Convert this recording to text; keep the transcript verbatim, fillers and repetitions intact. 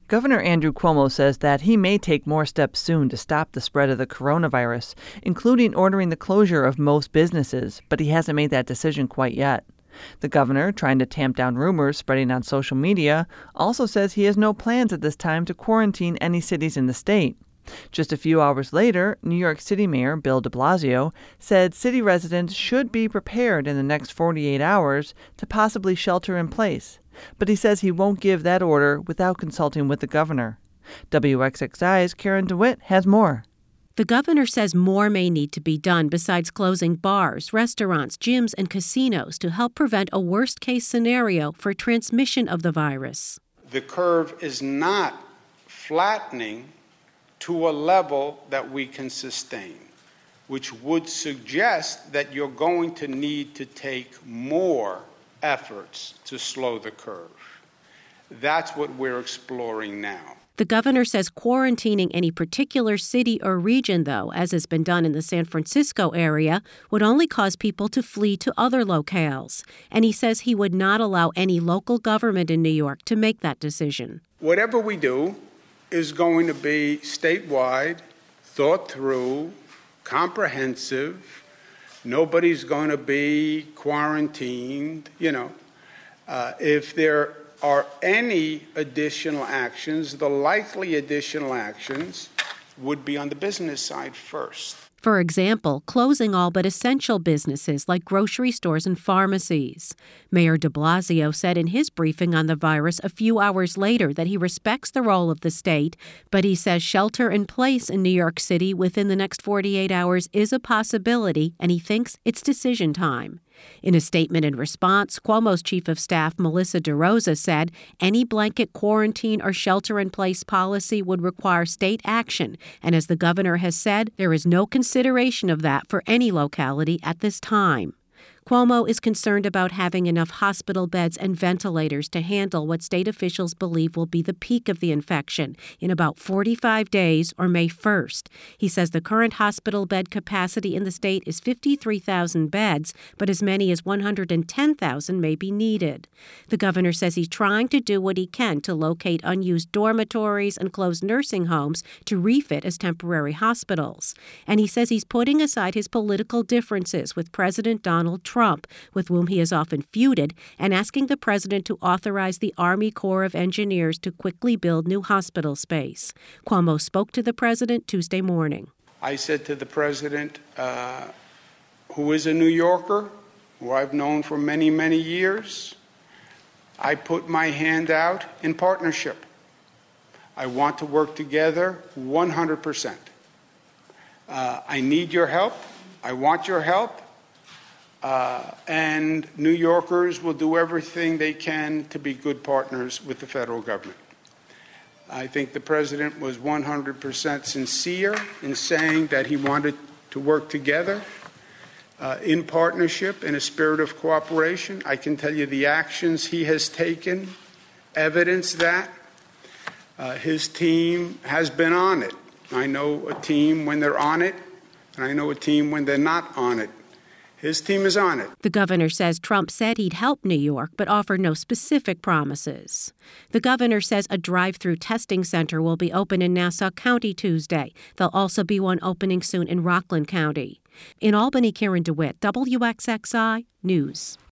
Governor Andrew Cuomo says that he may take more steps soon to stop the spread of the coronavirus, including ordering the closure of most businesses, but he hasn't made that decision quite yet. The governor, trying to tamp down rumors spreading on social media, also says he has no plans at this time to quarantine any cities in the state. Just a few hours later, New York City Mayor Bill de Blasio said city residents should be prepared in the next forty-eight hours to possibly shelter in place. But he says he won't give that order without consulting with the governor. W X X I's Karen DeWitt has more. The governor says more may need to be done besides closing bars, restaurants, gyms, and casinos to help prevent a worst-case scenario for transmission of the virus. The curve is not flattening to a level that we can sustain, which would suggest that you're going to need to take more efforts to slow the curve. That's what we're exploring now. The governor says quarantining any particular city or region, though, as has been done in the San Francisco area, would only cause people to flee to other locales. And he says he would not allow any local government in New York to make that decision. Whatever we do is going to be statewide, thought through, comprehensive. Nobody's going to be quarantined. You know, uh, if there are any additional actions, the likely additional actions would be on the business side first. For example, closing all but essential businesses like grocery stores and pharmacies. Mayor de Blasio said in his briefing on the virus a few hours later that he respects the role of the state, but he says shelter in place in New York City within the next forty-eight hours is a possibility, and he thinks it's decision time. In a statement in response, Cuomo's chief of staff, Melissa DeRosa, said any blanket quarantine or shelter-in-place policy would require state action, and as the governor has said, there is no consideration of that for any locality at this time. Cuomo is concerned about having enough hospital beds and ventilators to handle what state officials believe will be the peak of the infection in about forty-five days or May first. He says the current hospital bed capacity in the state is fifty-three thousand beds, but as many as one hundred ten thousand may be needed. The governor says he's trying to do what he can to locate unused dormitories and closed nursing homes to refit as temporary hospitals. And he says he's putting aside his political differences with President Donald Trump. Trump, with whom he has often feuded, and asking the president to authorize the Army Corps of Engineers to quickly build new hospital space. Cuomo spoke to the president Tuesday morning. I said to the president, uh, who is a New Yorker, who I've known for many, many years, I put my hand out in partnership. I want to work together one hundred percent. Uh, I need your help. I want your help. Uh, and New Yorkers will do everything they can to be good partners with the federal government. I think the president was one hundred percent sincere in saying that he wanted to work together uh, in partnership, in a spirit of cooperation. I can tell you the actions he has taken evidence that. Uh, his team has been on it. I know a team when they're on it, and I know a team when they're not on it. His team is on it. The governor says Trump said he'd help New York, but offered no specific promises. The governor says a drive-through testing center will be open in Nassau County Tuesday. There'll also be one opening soon in Rockland County. In Albany, Karen DeWitt, W X X I News.